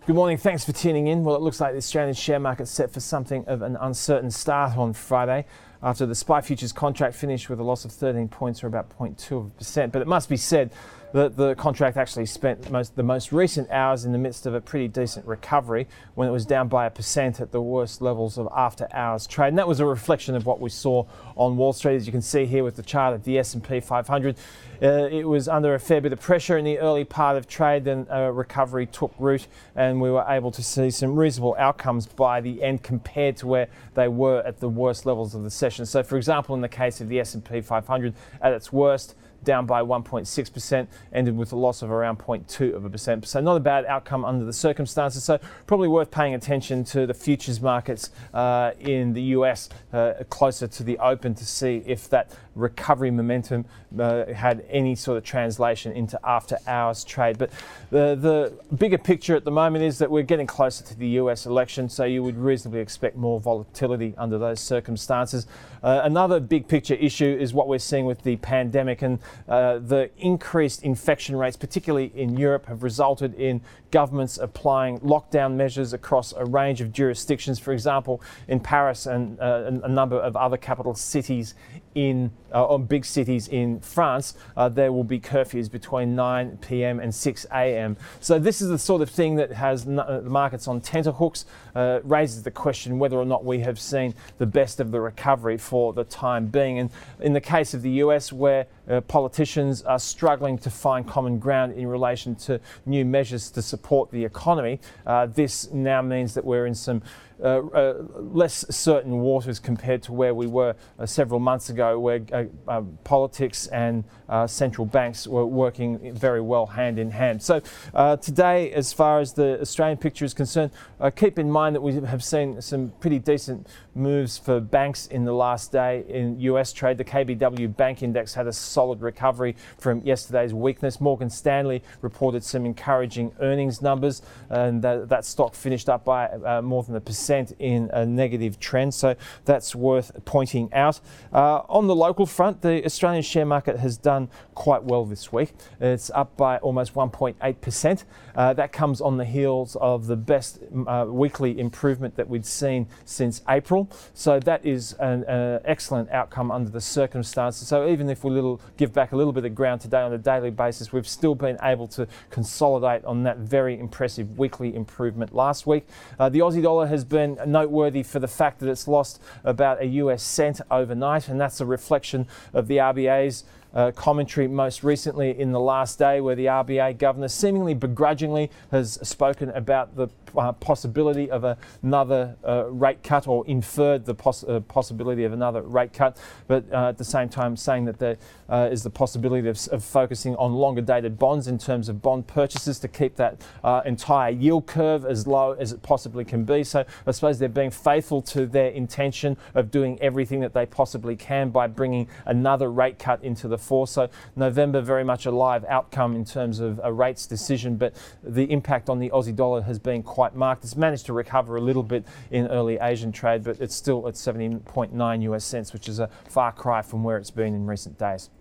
Good morning, thanks for tuning in. Well, it looks like the Australian share market set for something of an uncertain start on Friday after the SPI futures contract finished with a loss of 13 points or about 0.2%. But it must be said that the contract actually spent the most recent hours in the midst of a pretty decent recovery when it was down by 1% at the worst levels of after hours trade. And that was a reflection of what we saw on Wall Street. As you can see here with the chart of the S&P 500, it was under a fair bit of pressure in the early part of trade, then a recovery took root and we were able to see some reasonable outcomes by the end compared to where they were at the worst levels of the session. So for example, in the case of the S&P 500 at its worst, down by 1.6%, ended with a loss of around 0.2%. So not a bad outcome under the circumstances. So probably worth paying attention to the futures markets in the US closer to the open to see if that recovery momentum had any sort of translation into after hours trade. But the bigger picture at the moment is that we're getting closer to the US election, so you would reasonably expect more volatility under those circumstances. Another big picture issue is what we're seeing with the pandemic, and the increased infection rates, particularly in Europe, have resulted in governments applying lockdown measures across a range of jurisdictions. For example, in Paris and a number of other capital cities or big cities in France, there will be curfews between 9 p.m. and 6 a.m. So this is the sort of thing that has the markets on tenterhooks, raises the question whether or not we have seen the best of the recovery for the time being. And in the case of the US, where politicians are struggling to find common ground in relation to new measures to support the economy, this now means that we're in some less certain waters compared to where we were several months ago, where politics and central banks were working very well hand in hand. So today, as far as the Australian picture is concerned, keep in mind that we have seen some pretty decent moves for banks in the last day in US trade. The KBW Bank Index had a solid recovery from yesterday's weakness. Morgan Stanley reported some encouraging earnings numbers, and that stock finished up by more than 1% in a negative trend, so that's worth pointing out. On the local front, the Australian share market has done quite well this week. It's up by almost 1.8%. That comes on the heels of the best weekly improvement that we'd seen since April. So that is an excellent outcome under the circumstances. So even if we give back a little bit of ground today on a daily basis, we've still been able to consolidate on that very impressive weekly improvement last week. The Aussie dollar has been noteworthy for the fact that it's lost about a US cent overnight, and that's a reflection of the RBA's commentary most recently in the last day, where the RBA governor seemingly begrudgingly has spoken about the possibility of another rate cut, or inferred the possibility of another rate cut, but at the same time saying that there is the possibility of focusing on longer dated bonds in terms of bond purchases to keep that entire yield curve as low as it possibly can be. So I suppose they're being faithful to their intention of doing everything that they possibly can by bringing another rate cut into the force. So November very much a live outcome in terms of a rates decision, but the impact on the Aussie dollar has been quite marked. It's managed to recover a little bit in early Asian trade, but it's still at 70.9 US cents, which is a far cry from where it's been in recent days.